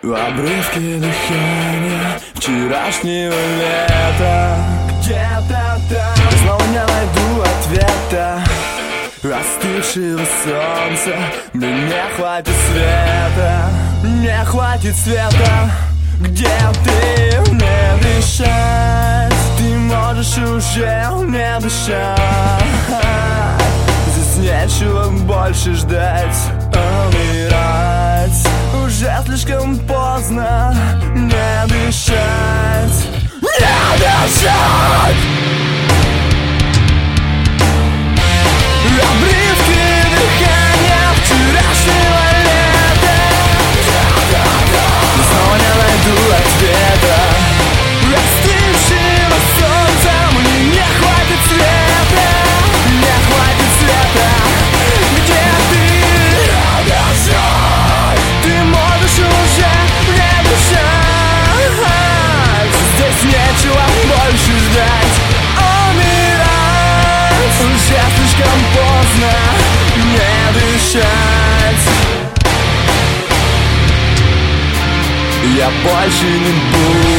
Обрывки дыхания вчерашнего лета. Где-то там я снова не найду ответа. Остывшего солнца мне не хватит света. Не хватит света. Где ты? Не дышать. Ты можешь уже не дышать. Здесь нечего больше ждать. Умирать уже слишком поздно. Не дышать. Не дышать. Обрывки дыхания вчерашнего лета. Но снова не найду ответа. Остывшего солнца мне не хватит света. Не хватит света. Где ты? Не дышать. Ты можешь уже не дышать. Здесь нечего больше ждать. Умирать уже слишком поздно. Не дышать. Я больше не буду